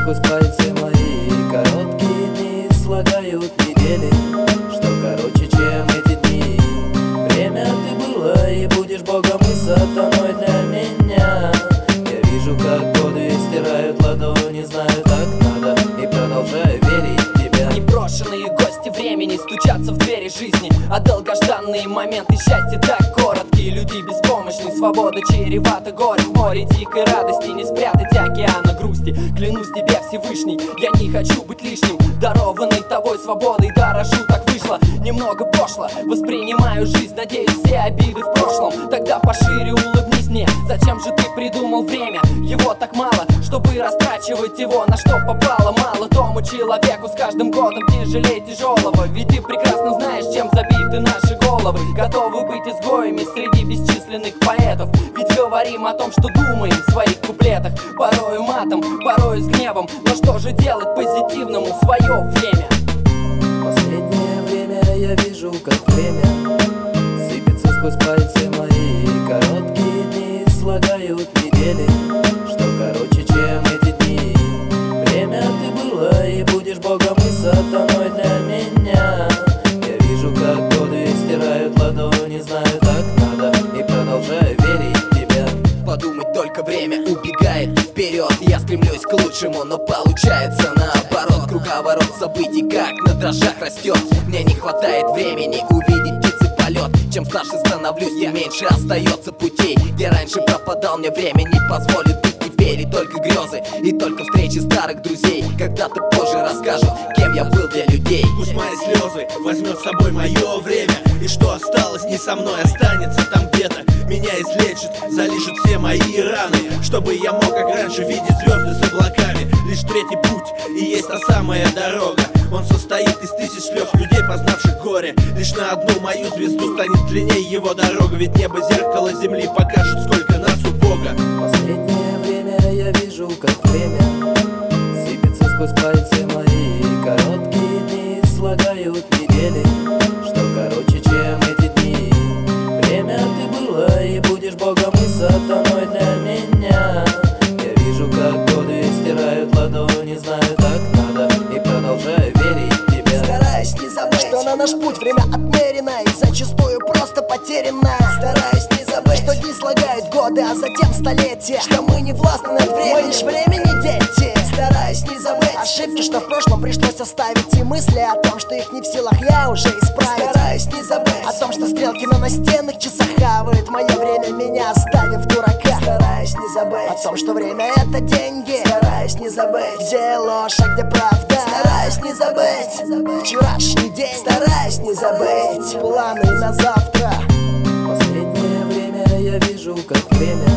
сквозь пальцы мои. Короткие дни слагают недели, что короче, чем эти дни. Время ты была и будешь богом и сатаной для меня. Я вижу, как годы стирают ладони, знаю, так надо, и продолжаю верить в тебя. Непрошенные гости времени стучатся в двери жизни, а долгожданные моменты счастья так короткие. Люди беспомощны, свобода чревата горем. В море дикой радости не спрятать океана грусти. Клянусь тебе, Всевышний, я не хочу быть лишним. Дарованной тобой свободой дорожу, так вышло немного пошло. Воспринимаю жизнь, надеюсь, все обиды в прошлом. Тогда пошире улыбнись мне. Зачем же ты придумал время? Его так мало, чтобы растрачивать его на что попало. Мало тому человеку с каждым годом тяжелее тяжелого. Ведь ты прекрасно знаешь, чем забиты наши головы. Готовы быть изгоями среди бесчисленных поэтов. Ведь говорим о том, что думаем в своих куплетах. Порою матом, порою с гневом. Но что же делать позитивному в свое время? Последнее время я вижу, как время сыпется сквозь пальцы мои. Короткие дни слагают недели, что короче, чем эти дни. Время ты была и будешь богом и сатаной для меня. Я вижу, как годы стирают ладони, знаю, так надо, и продолжаю верить в тебя. Подумать только время убегает вперед. Я стремлюсь к лучшему, но получается наоборот. Круговорот событий как на дрожжах растет. Мне не хватает времени увидеть птицы полет. Чем старше становлюсь, тем меньше остается путей. Где раньше пропадал, мне время не позволит быть теперь. И только грезы, и только встречи старых друзей когда-то позже расскажут, кем я был для людей. Пусть мои слезы возьмет с собой мое время, и что осталось не со мной, останется там где-то. Меня излечит, залижет все мои раны, чтобы я мог, как раньше, видеть звезды с облаками. Лишь третий путь и есть та самая дорога. Он состоит из тысяч слез людей, познавших горе. Лишь на одну мою звезду станет длиннее его дорога. Ведь небо зеркало земли покажет, сколько нас у Бога. Последнее время я вижу, как время сыпется сквозь пальцы мои. Короткие дни слагают недели, что короче, чем эти дни. Время ты была и будешь богом и сатаной для меня. Я вижу, как годы стирают ладони, знаю, так надо, и продолжаю верить в тебя. Стараюсь не забыть, что на наш путь время отмерено и зачастую просто потеряно. Стараюсь не забыть, что дни слагают годы, а затем столетия, что мы не властны над временем, мы лишь времени дети. Стараюсь не забыть ошибки, что в прошлом пришлось оставить, и мысли о том, что их не в силах я уже исправить. Стараюсь не забыть о том, что стрелки на настенных часах хавают мое время, меня оставив дурака. Стараюсь не забыть о том, что время это деньги. Стараюсь не забыть, где ложь, а где правда. Стараюсь не забыть вчерашний день. Стараюсь не забыть планы на завтра. Последнее время я вижу, как время